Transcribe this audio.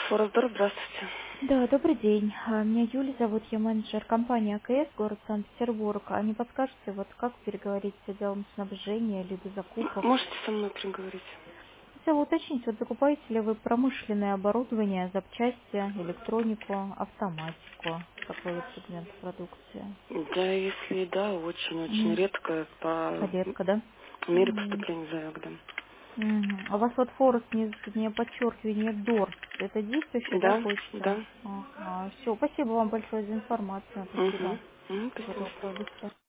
Форсдор, здравствуйте. Да, добрый день. Меня Юля зовут, я менеджер компании АКС, город Санкт-Петербург. А не подскажете, вот как переговорить с отделом снабжения либо закупок? Можете со мной переговорить? Хотела уточнить, вот закупаете ли вы промышленное оборудование, запчасти, электронику, автоматику? Какой вот сегмент продукции? Да, если да, очень-очень Мгм. редко по Редко, да? мере поступления заявок, да. Мгм. А у вас вот Форест не подчеркивание Дорс. Это действующая, да, Да, почта? да. Все, спасибо вам большое за информацию. Угу. Спасибо. Всего Спасибо. доброго, до свидания.